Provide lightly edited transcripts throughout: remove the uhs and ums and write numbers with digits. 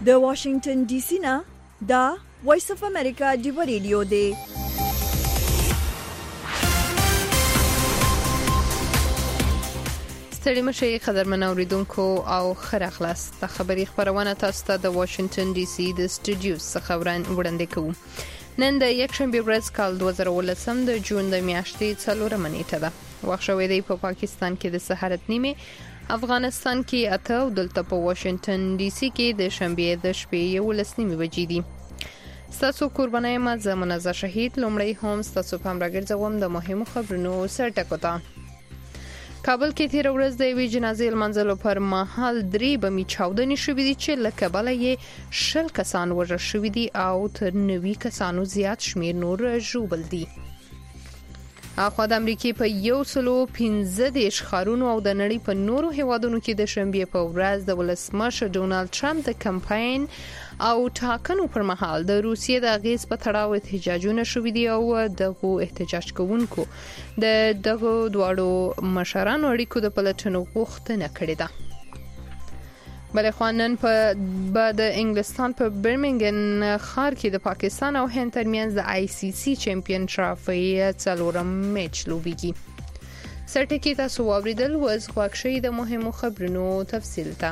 د واشنگټن ډي سي نه دا وایس اف امریکا دی ریډیو دی. ستړي مشي قدرمن اوریدونکو او خره خلاص د خبري خبرونه تاسو ته د واشنگټن ډي سي د سټوډیو څخه وړاندې کوم. نن د یکشنبه ورځ کال 2018 د جون د میاشتې 4 نیټه ده. وخت شوې دی په پاکستان کې د سحرت نیمه، افغانستان کې 8 او دلته په واشنگټن ډي سي کې د شنبه د شپې 11 بجې دي. ستاسو قربانای ما زمونږ شهید لومړی هم ستاسو په امر ګرځوم د مهمو خبرونو سرټکوتا. کابل کې تیر ورځ د وی جنازې لمانځلو پر مهال 3 بمي چاودنې شوې دي چې له کابل یې 10 کسان وژل شوې دي او تر 90 کسانو زیات شمیر نور ژوبل دي. اخو د امریکای په 115 ښارونو او د نړۍ په نورو هیوادونو کې د شنبه په ورځ د ولسمشر ډونالد ټرمپ د کمپاین او ټاکنو پر مهال د روسیې د غیز په تړاو احتجاجونه شوې دي او دغه احتجاج کوونکو دغه دواړو مشرانو اړیکو د پلټنو غوښتنه کړې ده. بلې خوانن په د انګلستان په برمنګن ښار کې د پاکستان او هند ترمنځ د آی سی سی چمپیون ټرافي څلورم میچ لوبېږي. سرټکی تاسو واوریدل وز خوښي د مهمو خبرونو تفصیل ته.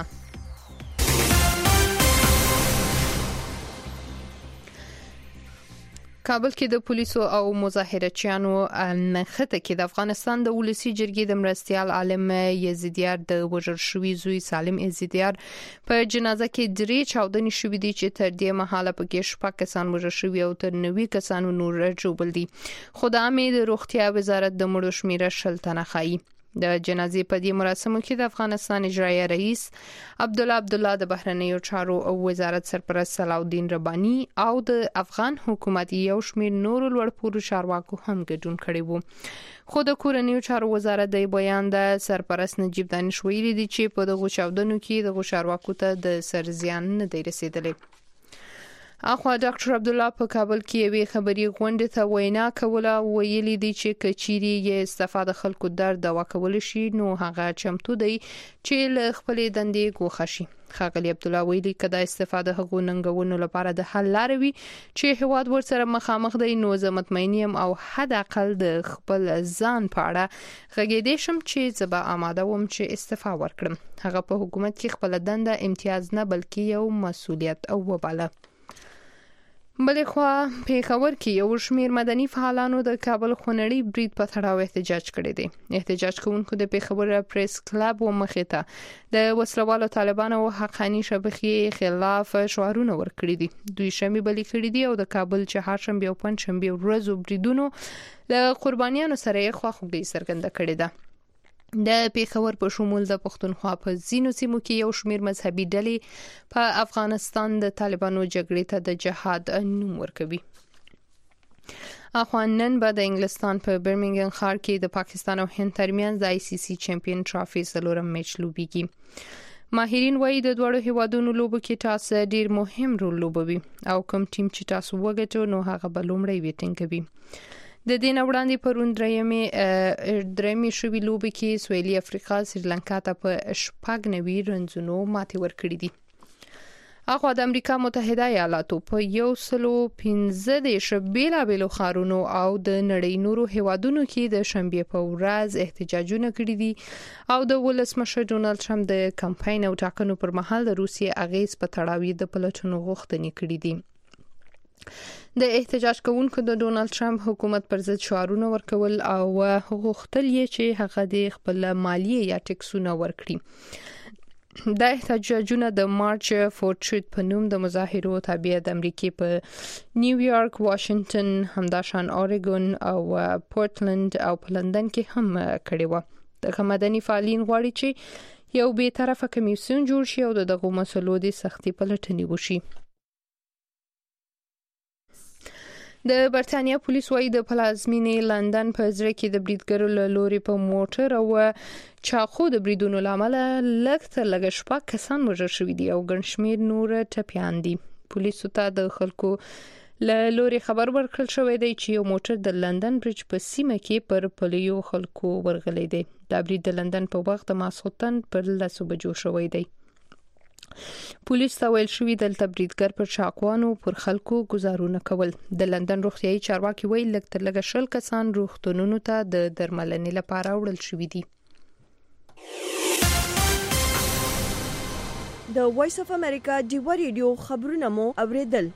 کابل کې د پولیسو او مظاهرچیانو نخته کې د افغانستان د ولسی جرګې د مرستيال عالم یزیدیار د وژل شوی زوی سالم یزیدیار په جنازه کې 3 چاودنې شوې دي چې تر دې مهاله پکې 6 کسان وژل شوی او تر 90 کسانو نور ژوبل دي. خدای مې د روغتیا وزارت د مړو شمیره 10 تنه ښایي. د جنازې په دې مراسمو کې د افغانستان اجرایي رئیس عبدالله د بهرنیو چارو او وزارت سرپرست صلاح الدین ربانی او د افغان حکومت یو شمېر نور لوړپوړو چارواکو هم ګډون کړي وو. خو د کورنیو چارو وزارت د بیان د سرپرست نجیب دانش ویلي دي چې په دغه چاودنو کې د چارواکو ته د سرزیان نه دی رسیدلی. اخو ډاکټر عبدالله په کابل کې یوې خبري غونډې ته وینا کوله، ویلي دي چې کچيري یې استفاده خلکو درد دوا کول شي نو هغه چمتو دی چې له خپلې دندې ګوښه شي. ښاغلي عبدالله ویلي کدا استفاده هغو ننګونو لپاره د حل لار وي چې هواد ورسره مخامخ دی نو زه مطمئنیم او حد اقل د خپل ځان په اړه غږیدې شم چې زبا آماده وم چې استعفا ورکړم. هغه په حکومت کې خپل دنده امتیاز نه بلکې یو مسؤلیت او وباله. بلې خوا پیښور کې یو شمېر مدني فعالانو د کابل خونړی برید په تړاو احتجاج کړی دی. احتجاج کوونکو د پیښور پریس کلب و مخې ته د وسلوالو طالبانو او حقانی شبکې خلاف شعارونه ورکړي دي. دوی شمې بلې کړې دي او د کابل چهارشنبه او پنځشنبه ورځو بریدونو له قربانیانو سره خواخوږي څرګنده کړې ده. د پیښور په شمول د پښتونخوا په ځینو سیمو کې یو شمېر مذهبي ډلې په افغانستان د طالبانو جګړې ته د جهاد نوم ورکوي. اخو نن به د انګلستان په برمنګن ښار کې د پاکستان او هند ترمنځ د آی سی سی چمپیون ټرافي څلورم میچ لوبېږي. ماهرین وایي د دوړو هیوادونو لوبو کې ټاس ډیر مهم رول لوبوي او کوم ټیم چې ټاس وګټي نو هغه به لومړی وټینګوي. د دین وړاندې پرون درېمې شوې لوبې کې سویلي افریقا سریلانکا ته په 90 رنزونو ماتې ورکړې دي. اخو د امریکا متحده ایالاتو په 115 بیلابېلو ښارونو او د نړۍ نورو هیوادونو کې د شنبه په ورځ احتجاجونه کړي دي او د ولسمشر ډونالد ټرمپ د کمپاین او ټاکنو پر مهال د روسیې اغیز په تړاو د پلټنو غوښتنې کړې دي. د احتجاج کوونکو د ډونالد ټرمپ حکومت پر ضد شعارونه ورکول او غوښتل یې چې هغه د خپل مالیه یا ټیکسونه ورکړي. د احتجاجونه د مارچ فور ټروت په نوم د مظاهرو تابع د امریکای په نیویارک، واشنگټن، همداشان اوريګون او پورتلند او په لندن کې هم کړي و. د مدني فعالین غواړي چې یو به طرفه کمیسیون جوړ شي او دغه مسلو د سختي پلټنې وشي. د برتانیا پولیس وايي د پلازمینې لندن په ځای کې د بریدګرو له لوري په موټر او چاخو د بریدونو لامل لږ شپږ کسان وژل شوي دي او ګڼ شمېر نور ټپیان دي. پولیسو ته د خلکو له لوري خبر ورکړل شوی دی چې یو موټر د لندن برج په سیمه کې پر پلیو خلکو ورغلی دی. دا برید د لندن په وخت د ماسخوتن پر 10 بجو شوی دی. پولیس ته ویل شوې دلته بریدګر پر چاقوانو پر خلکو گزارونه کول. د لندن روغتيایي چارواکي ویل لږ تر لږه 20 کسان روغتونونو ته د درملنې لپاره وړل شوې دي. د وایس اف امریکا ډیوا ریډیو خبرونه مو اوریدل.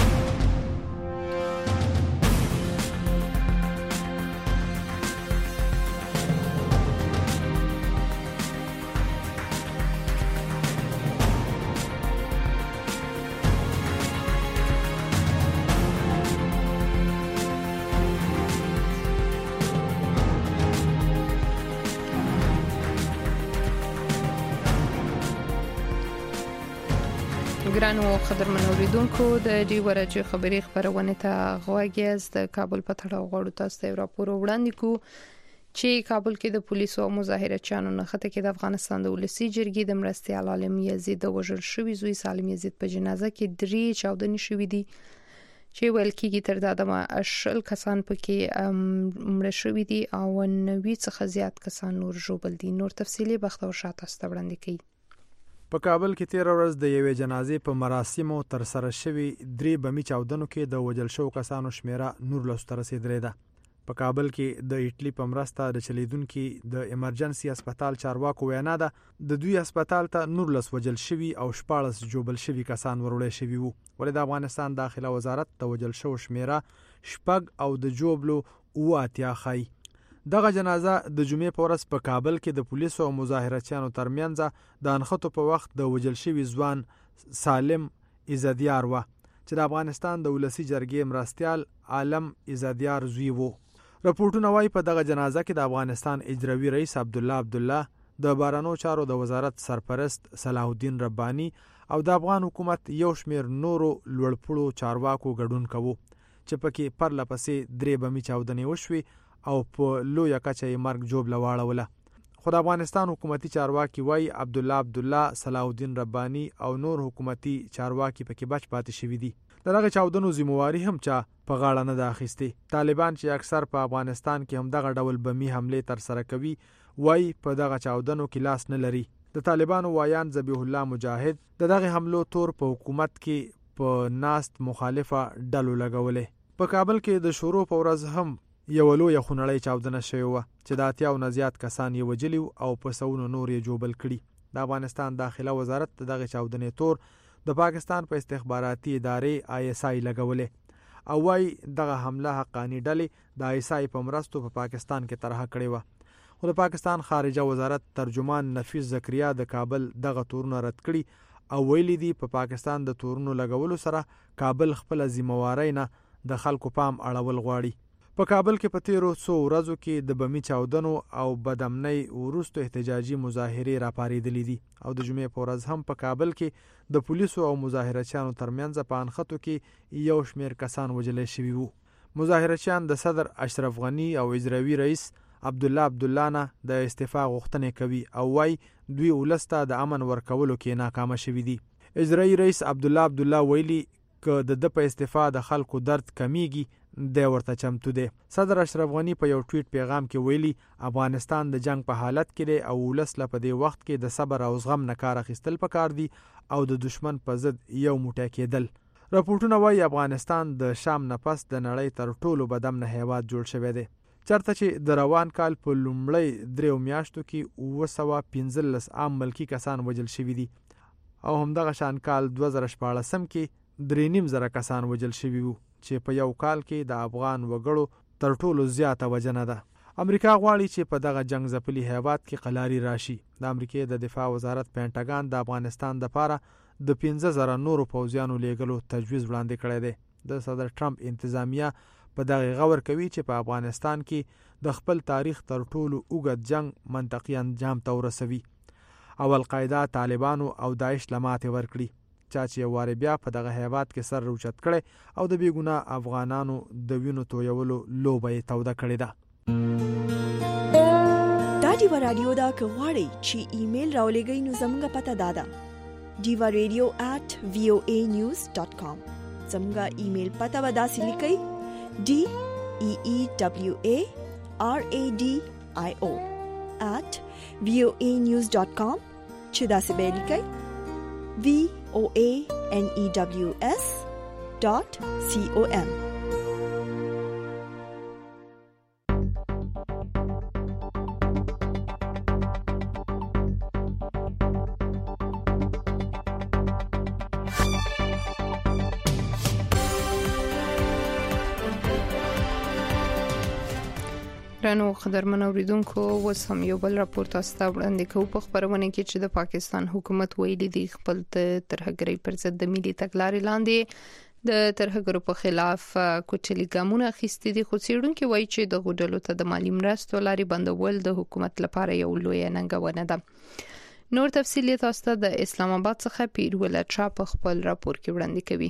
ګرانو قدرمن اوریدونکو د ډیوا راډیو خبري خبرونه ته غواګیز د کابل په تړاو غوړو تاسو ته راپور وړاندې کو چې کابل کې د پولیسو او مظاهرچیانو نخته کې د افغانستان د ولسی جرګې د مرستيال عالم یزید د وژل شوی زوی سالم یزید په جنازه کې 3 چاودنې شوې دي چې ویل کېږي تر دا دمه 20 کسان پکې مړ شوي دي او 90 څخه زیات کسان نور ژوبل دي. نور تفصيلي بختور شاته ستوړاندې کوي. په کابل کې 13 ورځ د یوې جنازې په مراسمو تر سره شوي 3 بمي چاودنو کې د وژل شو کسانو شمیره نور لسته رسیدلې ده. په کابل کې د ایټلی په مرسته د چلیدونکو د ایمرجنسي هسپتال چارواکو وینا ده د دوی هسپتال ته نور لس وژل شوي او 14 جوبل شوي کسان وروړي شوي وو. ولې د افغانستان داخله وزارت د وژل شو شمیره شپږ او د جوبلو 80 خای. دغه جنازه د جمعې په ورځ په کابل کې د پولیسو او مظاهرچیانو ترمنځ د انخته په وخت د وژل شوي ځوان سالم عزتیار و چې د افغانستان د ولسی جرګې مرستيال عالم عزتیار زوی وو. راپورټونه وايي په دغه جنازه کې د افغانستان اجرایي رئیس عبدالله د بارانو چارو د وزارت سرپرست صلاح الدین ربانی او د افغان حکومت یو شمیر نورو لوړپوړو چارواکو ګډون کوي چې پکې پرله پسې 3 بمي چاودنې وشوي او په لویه کچه یې مرګ جوړ لواړوله. خو د افغانستان حکومتي چارواکي وايي عبدالله صلاح الدین ربانی او نور حکومتي چارواکي پکې بچ پاتې شوي دي. دغه چاودنو ذمہواری هم چا په غاړه نه ده اخیستې. طالبان چې اکثر په افغانستان کې هم دغه ډول بمي حمله تر سره کوي وايي په دغه چاودنو کې لاس نه لري. د طالبانو وایان ذبیح الله مجاهد دغه حملو تور په حکومت کې په ناست مخالفه ډلو لګولې. په کابل کې د شورو په ورځ هم یو لوی خونړی چاودنه شوی و چې د 80 نه زیات کسان یې وجلی او په سونو نور یې جوبل کړي. د افغانستان داخله وزارت دغه چاودنې تور د پاکستان په استخباراتي ادارې ISI لګولې او وايي دغه حمله حقانی ډلې د ISI په مرستو په پاکستان کې طرح کړې و. خو د پاکستان خارجه وزارت ترجمان نفیس زکریا د کابل دغه تورونه رد کړي او ویلي دي په پاکستان د تورونو لګولو سره کابل خپل ذمہواری نه د خلکو پام اړول غواړي. په کابل کې په 13 ورځو کې د بمي چاودنو او بدامنۍ ورستو احتجاجي مظاهرې راپاریدلې دي او د جمعې په ورځ هم په کابل کې د پولیسو او مظاهرچیانو ترمنځ په انخته کې یو شمیر کسان وژل شوي وو. مظاهرچیان د صدر اشرف غنی او اجرایي رئیس عبدالله نه د استعفا غوښتنه کوي او وايي دوی ولسته د امن ورکولو کې ناکام شوي دي. اجرایي رئیس عبدالله ویلي ک د په استعفا د خلکو درد کمیږي د ورته چمتو دی. صدر اشرف غنی په یو ټویټ پیغام کې ویلي افغانستان د جنگ په حالت کې دی او ولسله په دې وخت کې د صبر او زغم نه کار اخیستل پکار دي او د دشمن په ضد یو موټی کېدل. راپورټونه وايي افغانستان د شام نه پس د نړۍ تر ټولو بدامنه هیواد جوړ شوی دی چرته چې د روان کال په لومړی 3 میاشتو کې 215 عام ملکی کسان وژل شوي دي او همدغه شان کال 2014 کې 3.5 کسان وژل شوي وو چې په یو کال کې د افغان وګړو تر ټولو زیاته وجنه ده. امریکا غواړي چې په دغه جنگ ځپلي هیواد کې قلاري راشي. د امریکای د دفاع وزارت پینټاګان د افغانستان لپاره د 15000 نورو پوځیانو لیږلو تجویز وړاندې کړی دی. د صدر ټرمپ انتظامیه په دغه غور کوي چې په افغانستان کې د خپل تاریخ تر ټولو اوږد جنگ منطقي انجام ته ورسوي او القاعده طالبانو او داعش لماته ورکړي چې واره بیا په دغه هیواد کې سر روچت کړي او د بیګونه افغانانو د وینو تویولو لوبه توده کړې ده. دا ډیوا رادیو دا کغواړي چې ایمیل راولېږئ نو زموږ پته دادا diva.radio@voanews.com زموږ ایمیل پته ودا سلیکئ DEEWARADIO@voanews.com چې دا څه به لیکئ voanews.com. رانو قدرمن اوریدونکو اوس هم یو بل راپور تاسو ته وړاندې کوو په خبرونه کې چې د پاکستان حکومت ویلي دی خپل ترهګرۍ پر ضد د ملي تګلارې لاندې د ترهګرو په خلاف کوچلي ګامونه اخیستي دي خو څېړونکو وایي چې د غوډلو ته د مالی مرستو لارې بندول د حکومت لپاره یو لوی ننګونه ده. نور تفصیل تاسو ته د اسلام آباد څخه پیرول چا په خپل راپور کې وړاندې کوي.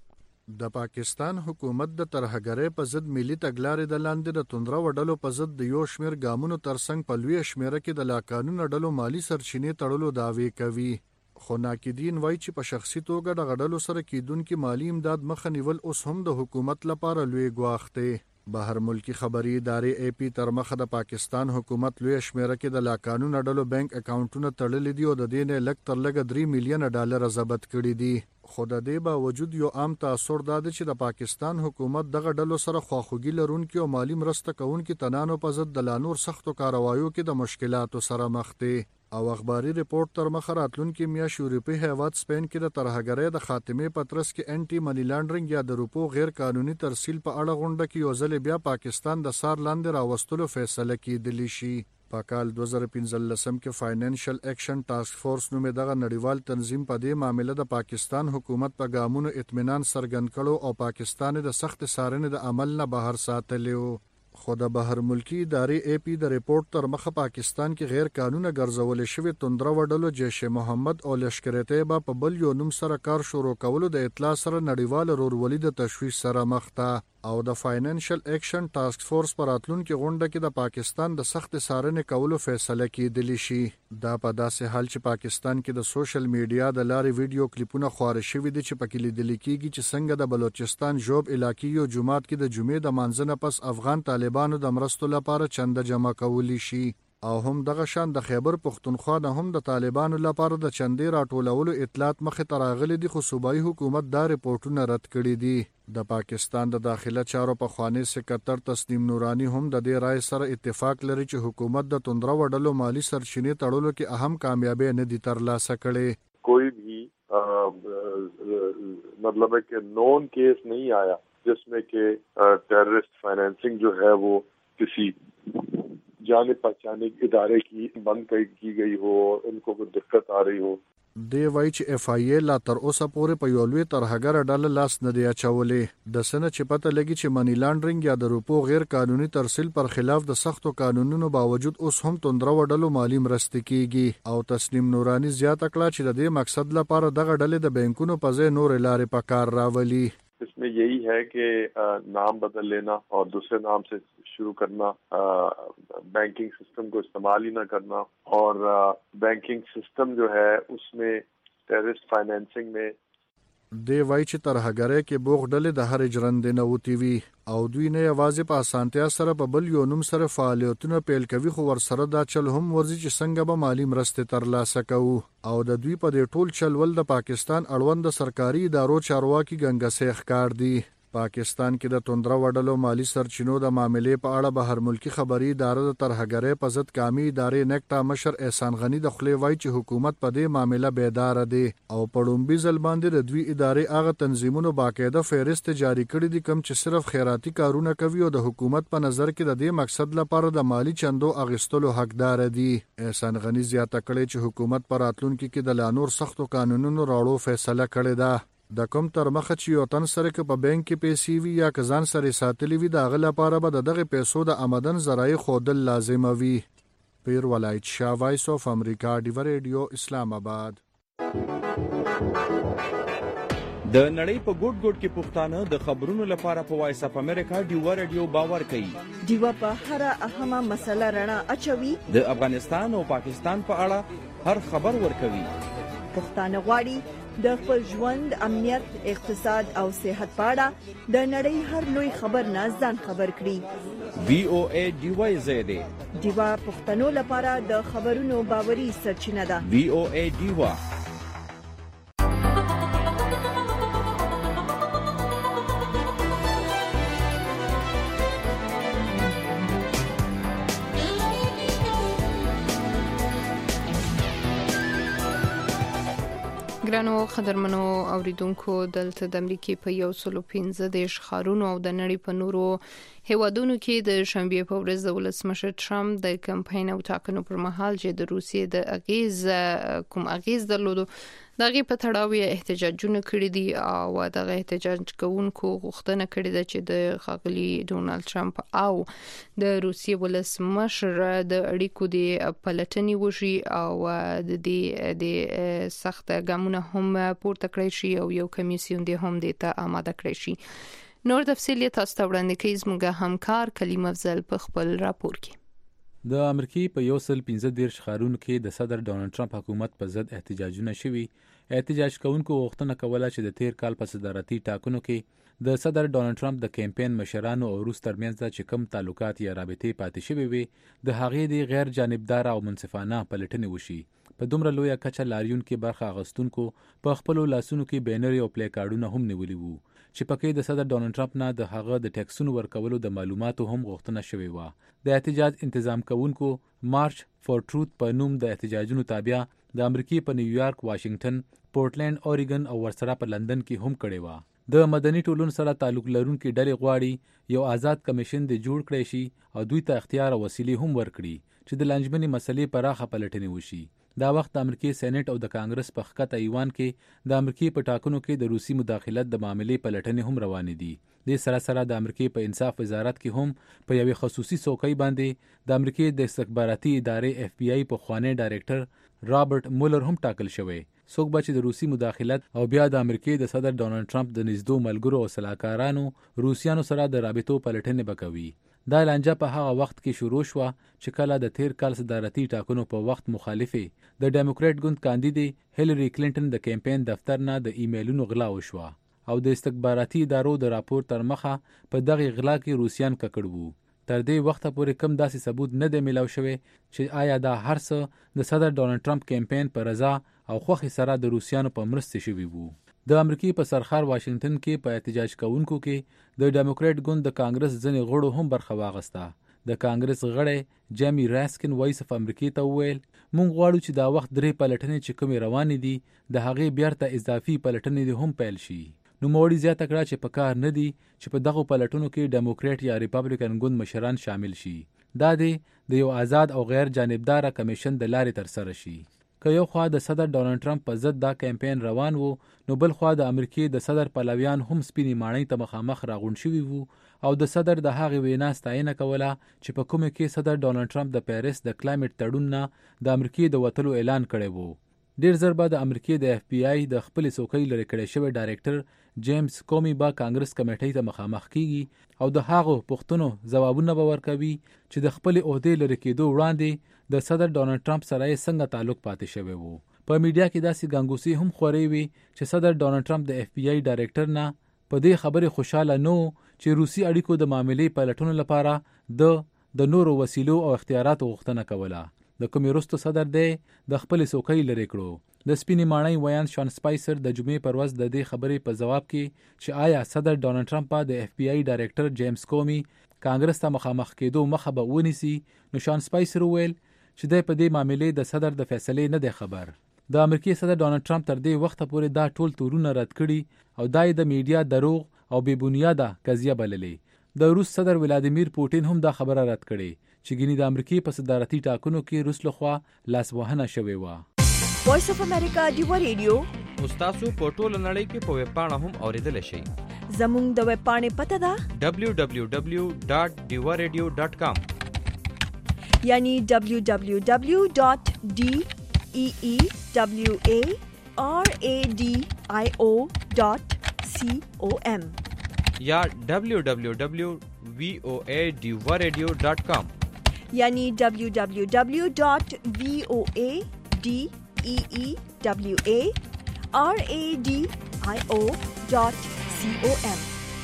د پاکستان حکومت د ترهګرۍ په ضد ملي تګلارې د لاندې د توندره وډلو په ضد د یو شمیر ګامونو ترڅنګ په لوی شمیره کې د لاقانونه ډلو مالی سرچینې تړلو دعوی کوي. خو ناقدین وایي چې په شخصي توګه د غډلو سره کیدونکو مالی امداد مخه نیول اوس هم د حکومت لپاره لوی ګواښ دی. بهر ملکی خبري ادارې اي پي تر مخه د پاکستان حکومت لوی شمیره کې د لاقانونه ډلو بانک اکاونټونه تړلې دي او د دې نه لږ تر لږه 3 میلیونه ډالر ضبط کړي دي. خو د دې باوجود یو عام تاثر دا دی چې د پاکستان حکومت دغه ډلو سره خواخوږي لرونکي او مالی مرسته کوونکي تنانو په ضد د لانور سختو کاروایو کې د مشکلاتو سره مخ دي. او اخباري ریپورت تر مخه راتلونکي میاشت یورپی هیواد سپین کې د ترهګرۍ د خاتمه پترس کې انټي منی لانډرینګ یا د روپو غیر قانوني ترسیل په اړه غونډه کې یو ځل بیا پاکستان د سار لاندې راوستلو فیصله کیدلی شي. په کال 2015 کې فاینانشل اکشن ټاسک فورس نومې دغه نړیوال تنظیم په دې معاملې د پاکستان حکومت په ګامونو اطمینان څرګند کړو او پاکستان د سخت څارنې د عمل نه بهر ساتلیو. خو د بهر ملکی ادارې اي پي د ریپورت تر مخه پاکستان کې غیر قانوني ګرځول شوی توندره وډلو جیش محمد او لشکر طیبه په بل یو نوم سره کار شروع کولو د اطلاع سره نړیوال رورولي د تشویش سره مخ ده او د فاینانشل اکشن ټاسک فورس پر راتلونکي غونډه کې د پاکستان د سخت څارنې کولو فیصله کیدلی شي. دا په داسې حال چې پاکستان کې د سوشل میډیا د لارې ویډیو کلیپونه خپاره شوي دي چې پکې لیدل کېږي چې څنګه د بلوچستان جوب علاقې یو جماعت کې د جمعې د مانځنه پس افغان طالبانو د مرستو لپاره چنده جمع کولی شي او هم دغه شان د خیبر پختونخوا نه هم د طالبانو لپاره د چندې راټولولو اطلاعات مخه تراغلي دي خو صوبایي حکومت دا رپورټونه رد کړي دي. د پاکستان د داخله چارو په خوانی سکرټر تسنیم نورانی هم د دې رائے سره اتفاق لري چې حکومت د توندره وډلو مالی سرچینې تړلو کې اهم کامیابی نه دي ترلاسه کړي. کوئی بھی مطلب ہے کہ نون کیس نہیں آیا جس میں کہ ٹیررسٹ فائنینسنگ جو ہے وہ کسی جانے پہچانے ادارے کی بند کی گئی ہو اور ان کو کوئی دقت آ رہی ہو. دی وای چې اف ای ای لا تر اوسه پورې په یو لوی ترهګر ډله لاس نه دی اچولې. د سنه چې پته لګي چې منی لانډرینګ یا د روپو غیر قانوني ترسیل پر خلاف د سختو قانونونو باوجود اوس هم توندره وډلو مالی مرستې کیږي او تسنیم نورانی زیاته کړه چې د دې مقصد لپاره دغه ډلې د بانکونو په ځای نور لارې په کار راولي. اس میں یہی ہے کہ نام بدل لینا اور دوسرے نام سے شروع کرنا، بینکنگ سسٹم کو استعمال ہی نہ کرنا اور بینکنگ سسٹم جو ہے اس میں ٹیررسٹ فائنینسنگ میں دی وای چې ترهګرۍ کې بوغ ډلې د هر ژرندې نه وتی وي او دوی نه یوازې په اسانتیا سره په بل یو نوم سره فعالیتونه پیل کوي خو ورسره دا چل هم ورزي چې څنګه به مالی مرستې ترلاسه کوو او د دوی په دې ټول چلول د پاکستان اړوند سرکاري ادارو چارواکي ګنګسې ښکار دي. پاکستان کې د توندره وډلو مالی سرچینو د معاملې په اړه بهر ملکی خبري اداره د ترهګرۍ په ضد قومي ادارې نکټا مشر احسان غنی د خلی وای چې حکومت په دې معاملې بیدار دی او پړومبي ځل باندې د دوی ادارې هغه تنظیمونو باقاعده فهرست جاری کړی دي کوم چې صرف خیراتي کارونه کوي او د حکومت په نظر کې د دې مقصد لپاره د مالی چندو اغستلو حقدار دي. احسان غنی زیاته کړی چې حکومت پر راتلونکي کې د لانور سختو قانونونو راړو فیصله کړې ده. د کوم تر مخه چې یو تن سره په بانک کې پیسې وي یا کزان سره ساتلې وي د غل لپاره به دغه پیسو د آمدن ذرایع خودل لازم وي. پیر ولایت شاه وایس اف امریکا دی ریډیو اسلام آباد. د نړۍ په ګوټ ګوټ کې پښتانه د خبرونو لپاره په وایس اف امریکا دی ریډیو باور کوي. دیوا په هر اهمه مسله رڼا اچوي. د افغانستان او پاکستان په اړه هر خبر ورکوي. پښتانه غواړي د خپل ژوند، امنیت، اقتصاد او صحت په اړه د نړۍ هر لوی خبر نه ځان خبر کړي. VOA دیوای زیاده دیوا پښتنو لپاره د خبرونو باوري سرچینه ده. VOA دیوا ګرانو قدرمنو اوریدونکو دلته د امریکای په 115 ښارونو او د نړۍ په نورو هیوادونو کې د شنبه په ورځ د ولسمشر ټرمپ د کمپاین او ټاکنو پر مهال چې د روسیې د اغیز درلودو دغه په تړاو احتجاجونه کړي دي او دغه احتجاج کوونکو غوښتنه کړې ده چې د ښاغلي ډونالد ټرمپ او د روسیې ولسمشر د اړیکو د پلټنې وشي او د سخت ګامونه هم پورته کړی شي او یو کمیسیون دی هم د ته آماده کړی شي. نور تفصیل تاسو ته وړاندې کوي زموږ همکار کلیم افضل په خپل راپور کې. د امریکای په 115 ښارونو کې د صدر ډونالد ټرمپ حکومت په ضد احتجاجونه شوي. احتجاج کوونکو غوښتنه کوله چې د تیر کال په صدارتي ټاکنو کې د صدر ډونالد ټرمپ د کمپاین مشرانو او روس ترمنځ چې کوم تعلقات یا رابطې پاتې شوي وي د هغې د غیر جانبدار او منصفانه پلټنې وشي. په دومره لویه کچه لاریون کې برخه اخیستونکو په خپلو لاسونو کې بینر او پلی کارډونه هم نیولي وو چې پکې د صدر ډونالد ټرمپ نه د هغه د ټیکسونو ورکولو د معلوماتو هم غوښتنه شوې وه. د احتجاج تنظیم کوونکو مارچ فور ټروت په نوم د احتجاجونو تابع د امریکای په نیویارک، واشنگټن، پورټلند، اوريګن او ورسره په لندن کې هم کړې وه. د مدني ټولنو سره تعلق لرونکي ډلې غواړي یو آزاد کمیشن د جوړ کړی شي او دوی ته اختیار او وسیلې هم ورکړي چې د لنجمنې مسلې پراخه پلټنې وشي. دا وخت د امریکای سېنات او د کانګرس په ښکته ایوان کې د امریکای په ټاکنو کې د روسي مداخلت د معاملې پلټنې هم روانې دي. د سره د امریکای په انصاف وزارت کې هم په یوې خصوصي څوکۍ باندې د امریکای د استخباراتي ادارې FBI په خوانی ډایریکټر رابرټ مولر هم ټاکل شوی. څوک به چې د روسي مداخلت او بیا د امریکای د صدر ډونالد ټرمپ د نږدې ملګرو او سلاکارانو روسیانو سره د رابطو پلټنې وکوي. دا لانجه په هغه وخت کې شروع شوه چې کله د تیر کال صدارتي ټاکنو په وخت مخالفې د ډیموکریټ ګوند کاندیدې هیلری کلینټن د کمپاین دفتر نه د ایمیلونو غلا وشوه او د استخباراتي ادارو د راپور تر مخه په دغه غلا کې روسیان ککړ وو. تر دې وخته پورې کم داسې ثبوت نه دی ملاو شوی چې آیا دا هر څه د صدر ډونالد ټرمپ کمپاین په رضا او خوښۍ سره د روسیانو په مرسته شوي وو. د امریکای په سرخار واشنگټن کې په احتجاج کوونکو کې د ډیموکریټ ګوند د کانګرس ځینې غړو هم برخه واغسته. د کانګرس غړی جیمی راسکن وایس اف امریکا ته وویل مونږ غواړو چې دا وخت درې پلټنې چې کومې روانې دي د هغې بیرته اضافي پلټنې هم پیل شي. نوموړي زیاته کړه چې په کار نه دي چې په دغه پلټنو کې ډیموکریټ یا ریپبلیکن ګوند مشران شامل شي. دا د یو آزاد او غیر جانبدار کمیشن د لارې تر سره شي. که یو خوا د صدر ډونالد ټرمپ په ضد دا کمپاین روان وو نو بل خوا د امریکای د صدر پلویان هم سپینې ماڼۍ ته مخامخ راغونډ شوي وو او د صدر د هغې وینا ستاینه کوله چې په کومه کې صدر ډونالد ټرمپ د پیریس د کلایمټ تړون نه د امریکای د وتلو اعلان کړی وو. ډیر زر به د امریکای د FBI د خپل څوکۍ لري کړی شوی ډایریکټر جیمز کومی با کانګرس کمیټې ته مخامخ کیږي او د هغو پوښتنو ځوابونه به ورکوي چې د خپل عہدې لري کېدو وړاندې د صدر ډونالد ټرمپ سره یې څنګه تعلق پاتې شوی وو. په میډیا کې داسې ګنګوسې هم خورې وي چې صدر ډونالد ټرمپ د FBI ډایریکټر نه په دې خبرې خوشاله نه چې روسي اړیکو د معاملې پلټنو لپاره د نورو وسیلو او اختیاراتو غوښتنه کوله. د کومې وروسته صدر دی د خپل څوکۍ لرې کړو. د سپینې ماڼۍ ویان شان سپایسر د جمعې پر ورځ د دې خبرې په ځواب کې چې آیا صدر ډونالد ټرمپ د FBI ډایریکټر جیمز کومی کانګرس ته مخامخ کېدو مخه به ونیسي نو شان سپایسر وویل چې د په دې معاملې د صدر د فیصلې نه دی خبر. د امریکای صدر ډونالد ټرمپ تر دې وخته پورې دا ټول تورونه رد کړي او دای د میډیا دروغ او بې بنیاده قضیه بللې. د روس صدر ولادیمیر پوټین هم دا خبره رد کړي چې ګینی د امریکای په صدارتي ټاکنو کې روس لخوا لاسوهنه شوې و. وایس اف امریکا دیو رادیو تاسو په ټوله نړۍ کې په ویب پاڼه هم اوریدل شئ. زموږ د ویب پاڼې پته ده www.diwaradio.com یعنی www.deewaradio.com یا www.voadiwaradio.com یعنی www.voadeewaradio.com.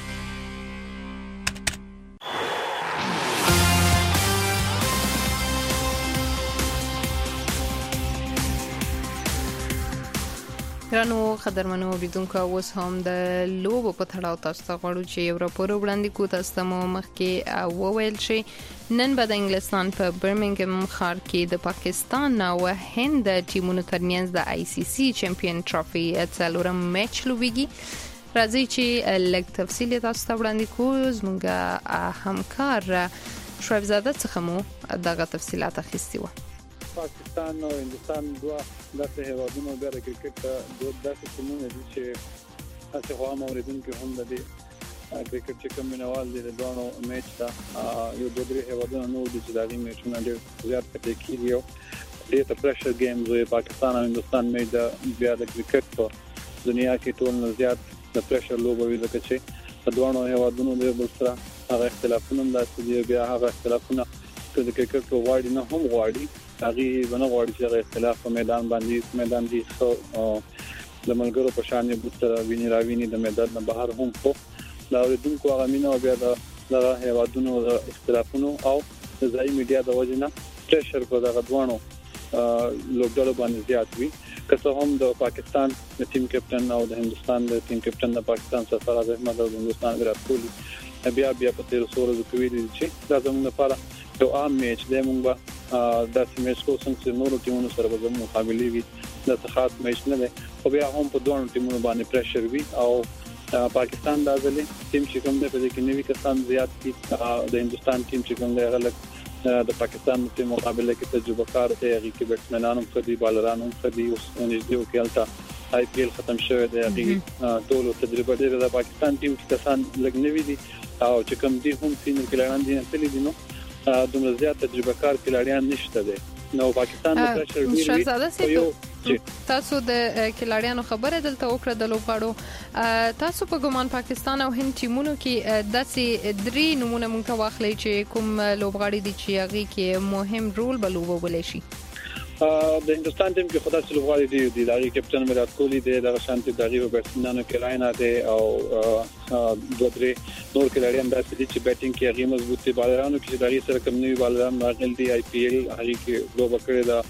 ګرانو قدرمنو اوریدونکو اوس هم د لوبو په تړاو تاسو ته غواړو چې یو راپور وړاندې کوو. تاسو ته مو مخکې وویل شي نن به د انګلستان په برمنګم ښار کې د پاکستان او هند ټیمونو ترمنځ د آی سی سی چمپیون ټرافي څلورم میچ لوبېږي. راځي چې لږ تفصیل تاسو ته وړاندې کوو. زموږ همکار شعیب زاده څخه مو دغه تفصیلات اخیستي وو. پاکستان او هندستان دوه داسې هیوادونو د کرکټ دوه داسې ټیمونه دي چې تاسو هم اوریدونکو هم د کرکټ چې کوم منوال دي د دوه میچ ته یو دوه درې هیوادونو نو دي چې دغه میچونه ډېر زیات پټ کیږي او ډېر پرشر گیمز وي. پاکستان او هندستان میچ د بیا د کرکټ په دنیا کې ټول زیات د پرشر لوبوي ځکه چې د دوه هیوادونو د بل سره هغه اختلافونه داسې دي. بیا هغه اختلافونه چې د کرکټ په واړی نه هم واړی هغه ونه غواړي چې اختلاف په میدان دي خو د ملګرو په شان یې بوتره ویني راویني د میدان نه بهر هم خو دا اوریدونکو هغه مینه او بیا د هیوادونو د اختلافونو او د ځای میډیا د وجنه پرشر په دغه دوانو لوګډلو باندې زیات وي. که څه هم د پاکستان د ټیم کپټن او د هندستان د ټیم کپټن د پاکستان سرفراز احمد او د هندستان ویرات کوهلی بیا په تیر سورو د کوي دي چې دا زموږ لپاره یو عام میچ دی. موږ د میچ کو څنګه نورو ټیمونو سره به مقابله وي د خاص میچ نه دی خو بیا هم په دوه ټیمونو باندې پرشر وي او پاکستان د ازلي ټیم چې کوم دی په دې کې نوی کسان زیات دي. د هندستان ټیم چې کوم دی غلط د پاکستان په مقابله کې تجربه کار دی. هغه کې بیټسمنان هم خدي بالران هم خدي اوس نږدې وکړه آی پی ایل ختم شوی دی. هغه ټول تجربه لري. د پاکستان ټیم کې کسان لګ نوی دي او چې کوم دي هم سینر کلاړان دي تللی دي نو دومره زیات تجربه کار کلاړیان نشته دي. نو پاکستان د پرشر ویری تاسو د کلاړیانو خبره دلته وکړه د لوبغاړو. تاسو په ګومان پاکستان او هند ټیمونو کې داسې درې نمونه مونږ واخلي چې کوم لوبغاړي دي چې هغه کې مهم رول بلوبول شي. د هندستان ټیم کې خدای سره لوبغاړي دي د کپټن ویرات کوهلی دی د شانتي دغه بیټسمنانو کې راینا دی او دوه درې نور کلاړیان داسې دي چې بیټینګ کې هغه مضبوط دي. بالرانو کې دغه سره کم نوی بالران راغلي دي. آی پی ایل هغه کې لوب کړی دا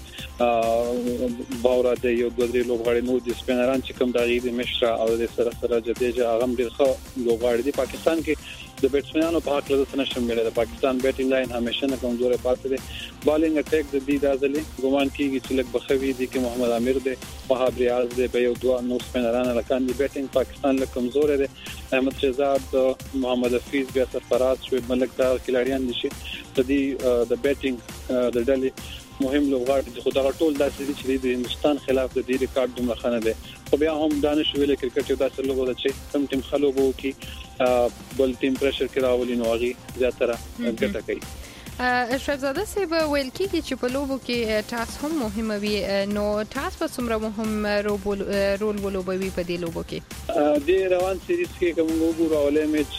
باور دی. یو دوه درې لوبغاړي نور دي سپینران چې کوم دغه دي مشرا او د سره جديجه هغه ډیر ښه لوبغاړي دي. پاکستان کې د بیټسمنانو په حق له څه نشم ویل. د پاکستان بیټینګ لاین همیشه نه کمزورې پاتې دي. بالینګ اٹیک د دې دازلي ګومان کیږي چې لک بخوي دي کې محمد عامر دی وهاب ریاض دی به یو دوه نور سپینران لکان دي. بیټینګ پاکستان لک کمزور دی. احمد شهزاد محمد حفیظ بیا سرفراز شعیب ملک دا کلاړیان دي چې د دې د بیټینګ د ډلې مهم لوبغاړي چې خدای ټول داسې دي چې د هندستان خلاف د دې ریکارډ دومره خنه دی. خو بیا هم دانش ویل کرکټ یو داسې لوبه ده چې کوم ټیم خلوبو کې بل ټیم پرشر کې راولي نو هغه زیاتره ګټه کوي. شعیب زاده صاحب ویل کیږي چې په لوبو کې ټاس هم مهمه وي. نو ټاس په څومره مهم رول ولوبوي په دې لوبو کې؟ د روان سیریز کې کوم وګورو اولې میچ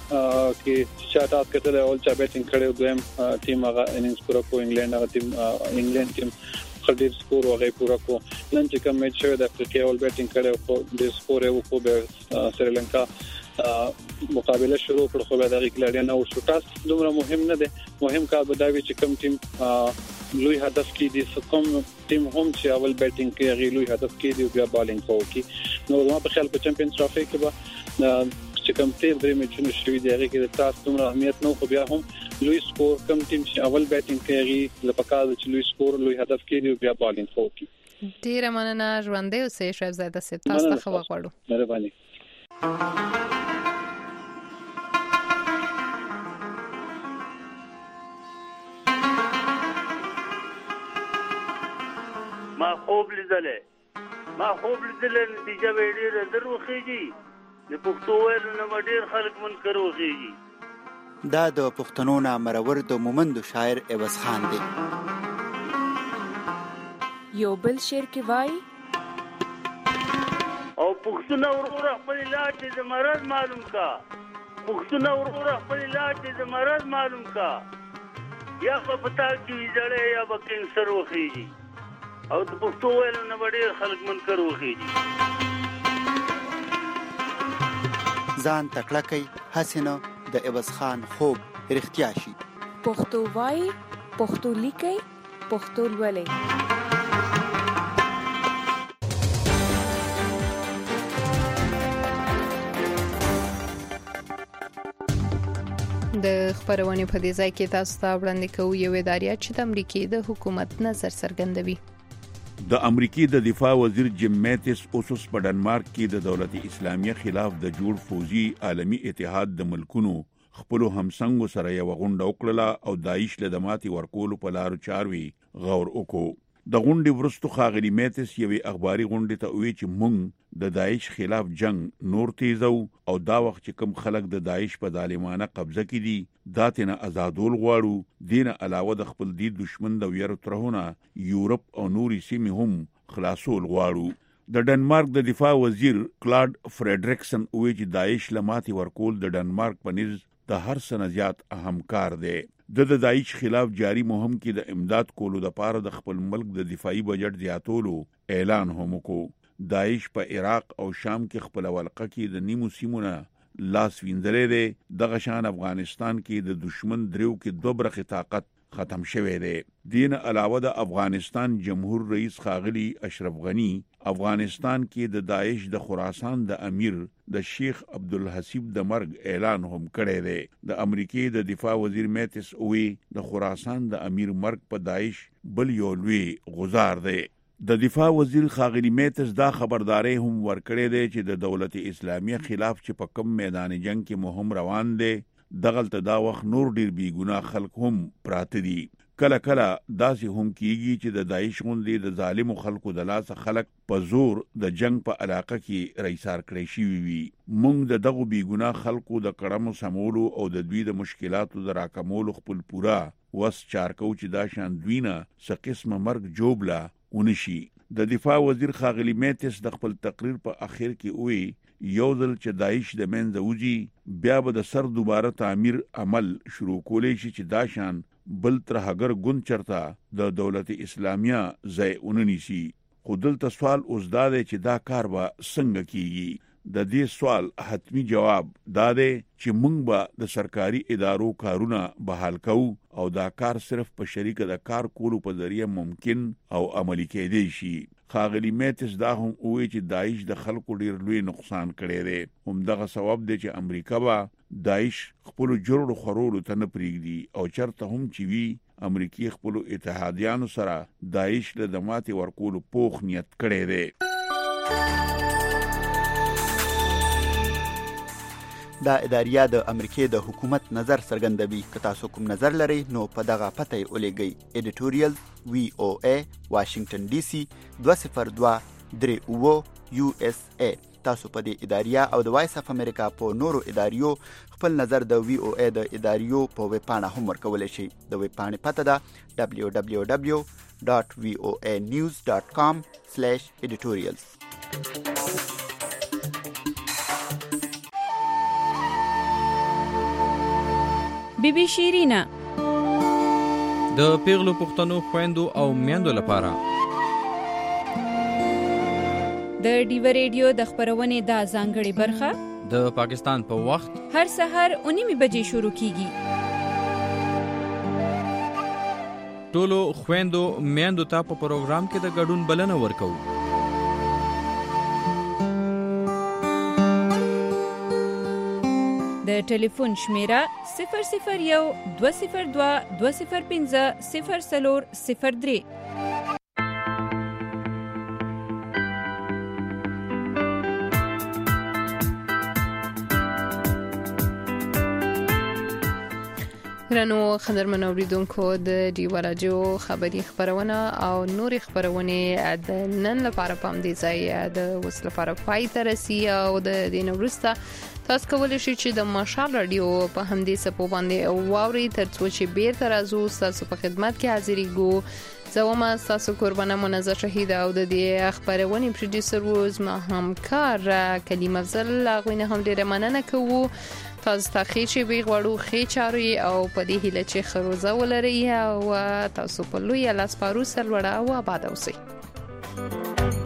کې چې ټاس کړل او چې بیټینګ کړو دویم ټیم هغه انینګز پورا کو انګلند ټیم خډیر سکور هغه پورا کو. نن چې کوم میچ شوی د افریقا اول بیټینګ کړو خو د سکور یو کو به سریلانکا مقابله شروع کړو خو دغه کلاړیان او شوټاس دومره مهم نه دي. مهم کار به دا وي چې کوم ټیم لوی هدف کې دي کوم ټیم هم چې اول بیټینګ کې هغه لوی هدف کې دي بیا بالینګ کوي. نو ما په خیال په چمپیونز ټرافي کې به چې کوم تیر درې میچونه شوي دي هغه کې د تاسو دومره اهمیت نه خو بیا هم لوی سکور کوم ټیم چې اول بیټینګ کوي لپاره چې لوی سکور لوی هدف کې دي بیا بالینګ کوي. ډیره مننه ژوندې اوسې شعیب زاده صاحب. تاسو ته خو غواړو. مهرباني. ما خوب لیدلې نتیجه به ډېره دروخیږي. د پښتو ویلو نه ډېر خلک منکر وخیږي. دا د پښتنو نه مرور د مومند شاعر عوض خان دی. یو بل شعر کې وای او پښتون ورور خپل لاټ د مرض معلوم کا. پښتون ورور خپل لاټ د مرض معلوم کا. یا په پتا کې جړې یا په کینسر وخیږي او د پښتو ویلو نه ډېر خلک منکر وخیږي. ځان تکړه کوي حسینه د عوض خان خوب رښتیا شي. پښتو وای پښتو لیکي پښتو لولي. د خبرونې په دې ځای کې تاسو ته وړاندې کوو یو ادارې چې د امریکای د حکومت نظر څرګندوي. د امریکای د دفاع وزیر جیم میټس اوس په ډنمارک کې د دولت اسلامیه خلاف د جوړ فوجي عالمی اتحاد د ملکونو خپل همسنګو سره یو غونډه وکړه او داعش له دماتي ورکول په لارو چاروي غور وکړو. د غونډې ورستو خاغلی میټس یوې اخباري غونډې ته وی چې مونږ د داعش خلاف جنگ نور تیزو او دا وخت چې کوم خلک د داعش په ظالمانه قبضه کې دي داتنه آزادول غواړو. دینه علاوه د خپل دی دشمن د ویرو ترهونه یورپ او نوري سیمې هم خلاصول غواړو. د ډنمارک د دفاع وزیر کلاډ فریډریکسن وی چې داعش لماتي ورکول د ډنمارک په نيز د هر څه زیات اهم کار دی. د داعش خلاف جاری مهم کې د امداد کولو د پاره د خپل ملک د دفاعي بجټ زیاتولو اعلان هم وکړ. داعش په عراق او شام کې خپل ولقه کې د نیمو سیمونه لاس وینځلې ده. د غشان افغانستان کې د دشمن دریو کې دوه برخه طاقت ختم شوه دی. دین علاوه د افغانستان جمهور رئیس خاغلی اشرف غنی افغانستان کې د داعش د خراسان د امیر د شیخ عبدالحسیب د مرګ اعلان هم کړی دی. د امریکای د دفاع وزیر میټس وی د خراسان د امیر مرګ په داعش بل یو لوی غزار دی. د دفاع وزیر خاغلی میټس دا خبرداري هم ورکړی دی چې د دولت اسلامیه خلاف چې په کم میدان جنگ کې مهم روان دی دغلت دا وخت نور ډیر بی ګناه خلک هم پراته دي. کله کله داسې هم کیږي چې د داعش غوندې د ظالمو خلکو د لاس خلک په زور د جنگ په علاقه کې رئیسار کړی شي وي. مونږ د دغه بی ګناه خلکو د کړمو سمولو او د دوی د مشکلاتو د راکمولو خپل پورا وس چارکو چې دا شان دوینه څه قسمه مرګ جوبلا ونشي. د دفاع وزیر خاغلی میټس د خپل تقریر په اخر کې وی یو ځل چې داعش د منځه وځي بیا به د سر دوباره تعمیر عمل شروع کولای شي چې دا شان بل تر هغه ګوند چرته د دولت اسلامیه ځای اوننيسي. خو دلته سوال اوس دا دی چې دا کار به څنګه کیږي. د دې سوال حتمی جواب دا دی چې موږ به د سرکاري ادارو کارونه بحال کوو او دا کار صرف په شریکه د کار کولو په ذریعہ ممکن او عملی کېدی شي. خاغلی میټس دا هم وی چې داعش د خلکو ډیر لوی نقصان کړی دی. هم دغه سبب دی چې امریکا به داعش خپل جوړو خورولو ته نه پریږدي او چرته هم چې وی امریکای خپل اتحادیانو سره داعش له دماتي ورکولو پوخ نیت کړی دی. دا اداریا د امریکای د حکومت نظر څرګندوي. که تاسو کوم نظر لرئ نو په دغه پته یې ولېږئ. ایډیټوریال VOA واشنگټن DC 20238 USA. تاسو په دې اداریا او د وایس اف امریکا په نورو اداریو خپل نظر د VOA د اداریو په ویب پاڼه هم ورکولی شئ. د ویب پاڼې پته ده www.voanews.com/editorials. بیبي شیرینا د پیغلو پښتنو خويندو او میندو لپاره د ډیو ریډیو د خبرونې دا ځانګړې برخه د پاکستان په وخت هر سحر 9:00 بجې شروع کیږي. ټولو خويندو میندو ته په پروګرام کې د ګډون بلنه ورکوو. د ټلیفون شمیره 001-202-205-0403. ګرانو خبرمن اوریدونکو د ډیو رادیو خبری خبرونه او نوري خبرونه د نن لپاره پام دی ځای د وس لپاره پای ته رسی او د دین ورسته تاسو کولی شئ چې د مشال رادیو په همدې سپو باندې واوري ترڅو چې بیرته راځو تاسو په خدمت کې حاضرې ګو. زوما تاسو قربانه منظر شهید او د دې خبرونه پروډوسر وز ما همکار کلیم افضل غوینه هم ډیره مننه کوو. تاسو ته خېچې وی غوړو خېچاري او په دې هیله چې خروزه ولري او تاسو په لوی لاس پارو سره وړا او آباد اوسئ.